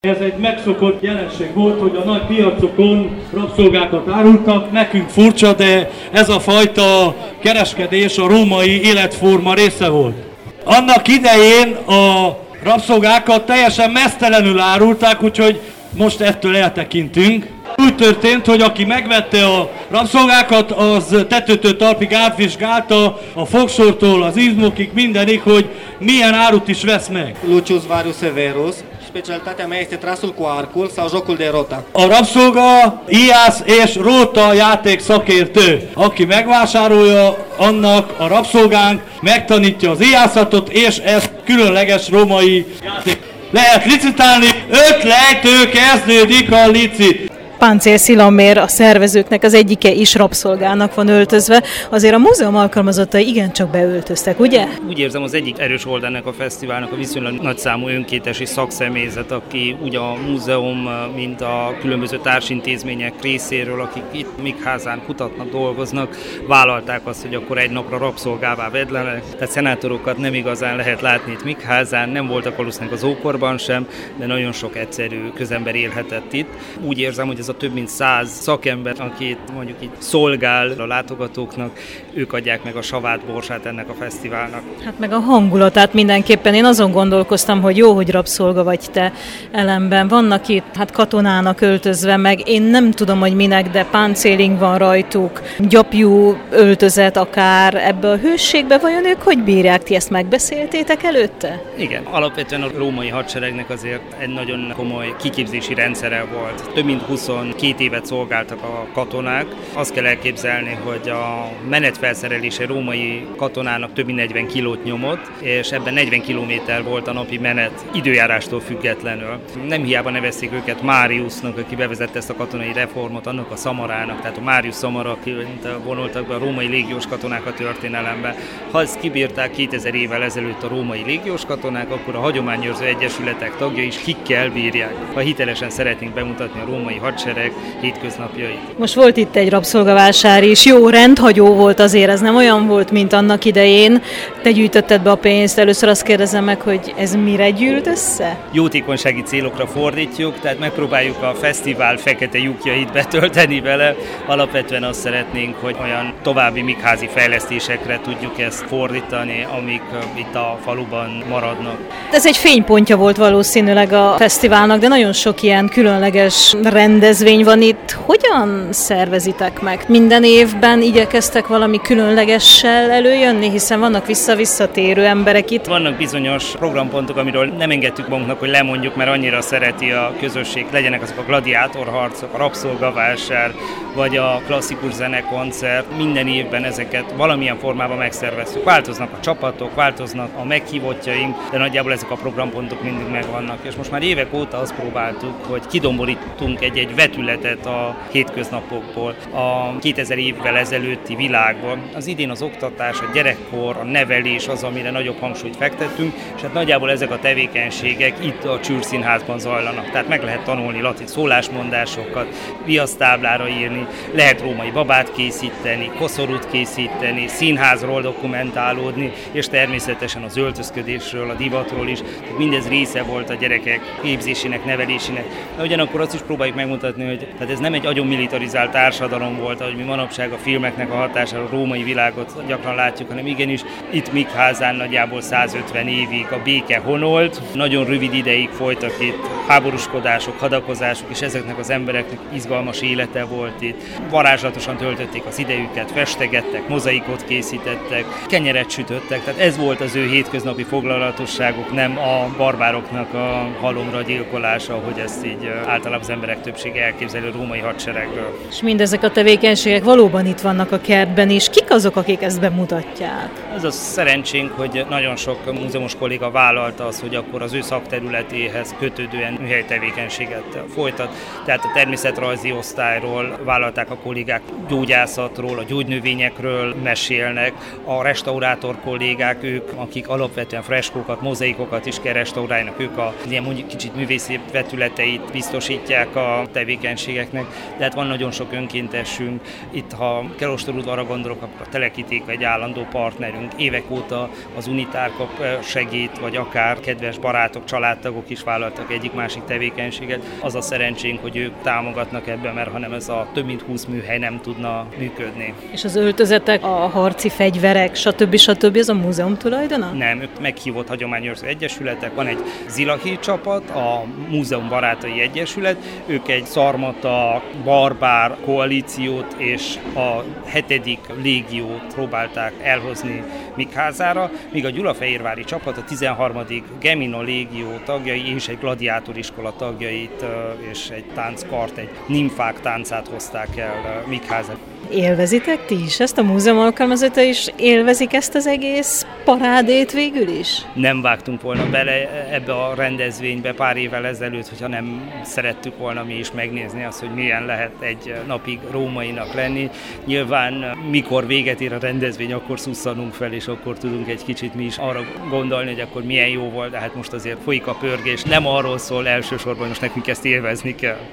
Ez egy megszokott jelenség volt, hogy a nagy piacokon rabszolgákat árultak. Nekünk furcsa, de ez a fajta kereskedés a római életforma része volt. Annak idején a rabszolgákat teljesen meztelenül árulták, úgyhogy most ettől eltekintünk. Úgy történt, hogy aki megvette a rabszolgákat, az tetőtől talpig átvizsgálta a fogsortól az izmokig, mindenig, hogy milyen árut is vesz meg. Lucius Varius Severus, specialitatea mea este trasul cu arcul sau jocul de rota. A rabszolga, íjász és róta játék szakértő. Aki megvásárolja, annak a rabszolgánk megtanítja az íjászatot, és ez különleges római játék. Lehet licitálni, 5 lejtő kezdődik a licit. Páncél Szilamér, a szervezőknek az egyike is rabszolgának van öltözve, azért a múzeum alkalmazottai igencsak beöltöztek, ugye? Úgy érzem, az egyik erős oldal ennek a fesztiválnak a viszonylag nagyszámú önkéntesi szakszemélyzet, aki úgy a múzeum, mint a különböző társintézmények részéről, akik itt Mikházán kutatnak, dolgoznak, vállalták azt, hogy akkor egy napra rabszolgává vedlenek. Tehát szenátorokat nem igazán lehet látni itt Mikházán, nem voltak valószínűleg az ókorban sem, de nagyon sok egyszerű közember élhetett itt. Úgy érzem, hogy ez a több mint 100 szakember, akit mondjuk itt szolgál a látogatóknak, ők adják meg a savát, borsát ennek a fesztiválnak. Hát meg a hangulatát mindenképpen. Én azon gondolkoztam, hogy jó, hogy rabszolga vagy te ellenben. Vannak itt katonának öltözve, meg én nem tudom, hogy minek, de páncéling van rajtuk, gyapjú öltözet akár. Ebbe a hősségbe vajon ők hogy bírják? Ti ezt megbeszéltétek előtte? Igen, alapvetően a római hadseregnek azért egy nagyon komoly kiképzési rendszere volt. Több mint 22 évet szolgáltak a katonák. Azt kell elképzelni, hogy a menetfelszerelése római katonának több mint 40 kilót nyomott, és ebben 40 kilométer volt a napi menet időjárástól függetlenül. Nem hiába nevezték őket Mariusnak, aki bevezette ezt a katonai reformot, annak a szamarának, tehát a Marius szamara, aki vonultak be a római légiós katonák a történelembe. Ha ezt kibírták 2000 évvel ezelőtt a római légiós katonák, akkor a hagyományőrző egyesületek tagjai is kikkel bírják, ha hitelesen szeretnénk bemutatni a római hadsereg hétköznapjait. Most volt itt egy rabszolgavásár is, jó rendhagyó volt azért, ez nem olyan volt, mint annak idején. Te gyűjtötted be a pénzt, először azt kérdezem meg, hogy ez mire gyűlt össze? Jótékonysági célokra fordítjuk, tehát megpróbáljuk a fesztivál fekete lyukjait betölteni vele. Alapvetően azt szeretnénk, hogy olyan további mikházi fejlesztésekre tudjuk ezt fordítani, amik itt a faluban maradnak. Ez egy fénypontja volt valószínűleg a fesztiválnak, de nagyon sok ilyen különleges rendezvény van itt. Hogyan szervezitek meg? Minden évben igyekeztek valami különlegessel előjönni, hiszen vannak visszatérő emberek itt. Vannak bizonyos programpontok, amiről nem engedtük magunknak, hogy lemondjuk, mert annyira szereti a közösség. Legyenek azok a gladiátorharcok, a rabszolgavásár, vagy a klasszikus zenekoncert. Minden évben ezeket valamilyen formában megszerveztük. Változnak a csapatok, változnak a meghívottjaink, de nagyjából ezek a programpontok mindig megvannak. És most már évek óta azt próbáltuk, hogy kidomborítunk egy vetületet a hétköznapokból, a 2000 évvel ezelőtti világban. Az idén az oktatás, a gyerekkor, a nevelés az, amire nagyobb hangsúlyt fektettünk, és hát nagyjából ezek a tevékenységek itt a Csűrszínházban zajlanak. Tehát meg lehet tanulni latin szólásmondásokat, viasztáblára írni, lehet római babát készíteni, koszorút készíteni, színházról dokumentálódni, és természetesen az öltözködésről, a divatról is. Tehát mindez része volt a gyerekek képzésének, nevelésének. De ugyanakkor azt is próbáljuk megmutatni, hogy tehát ez nem egy agyon militarizált társadalom volt, ahogy mi manapság a filmeknek a hatására a római világot gyakran látjuk, hanem igenis itt Mikházán nagyjából 150 évig a béke honolt. Nagyon rövid ideig folytak itt háborúskodások, hadakozások, és ezeknek az embereknek izgalmas élete volt itt. Varázslatosan töltötték az idejüket, festegettek, mozaikot készítettek, kenyeret sütöttek, tehát ez volt az ő hétköznapi foglalatosságuk, nem a barbároknak a halomra gyilkolása, hogy ezt így általában az emberek többsége elképzelő római hadseregről. És mindezek a tevékenységek valóban itt vannak a kertben is. Kik azok, akik ezt bemutatják? Ez a szerencsénk, hogy nagyon sok múzeumos kolléga vállalta az, hogy akkor az ő szakterületéhez kötődően műhely tevékenységet folytat. Tehát a természetrajzi osztályról vállalták a kollégák, gyógyászatról, a gyógynövényekről mesélnek. A restaurátor kollégák, ők, akik alapvetően freskókat, mozaikokat is kell restaurálnak, ők a ilyen mondjuk kicsit művészi vetületeit biztosítják a tevékenységnek. tevékenységeknek, de hát van nagyon sok önkéntesünk. Itt, ha Kelostorudvarra gondolok, akkor a Telekitéka egy állandó partnerünk. Évek óta az Unitár kap segít, vagy akár kedves barátok, családtagok is vállaltak egyik-másik tevékenységet. Az a szerencsénk, hogy ők támogatnak ebben, mert hanem ez a több mint 20 műhely nem tudna működni. És az öltözetek, a harci fegyverek, stb. Az a múzeum tulajdona? Nem, ők meghívott hagyományőrző egyesületek, van egy Zilahi csapat, a Múzeum Barátai Egyesület, ők egy szarmata, barbár koalíciót és a 7. légiót próbálták elhozni Mikházára, míg a gyulafehérvári csapat a 13. Gemino légió tagjai és egy gladiátoriskola tagjait és egy tánckart, egy nimfák táncát hozták el Mikházára. Élvezitek ti is ezt? A múzeum alkalmazottai is élvezik ezt az egész parádét végül is? Nem vágtunk volna bele ebbe a rendezvénybe pár évvel ezelőtt, hogyha nem szerettük volna mi is megnézni azt, hogy milyen lehet egy napig rómainak lenni. Nyilván mikor véget ér a rendezvény, akkor szusszanunk fel, és akkor tudunk egy kicsit mi is arra gondolni, hogy akkor milyen jó volt, de hát most azért folyik a pörgés. Nem arról szól elsősorban, most nekünk ezt élvezni kell.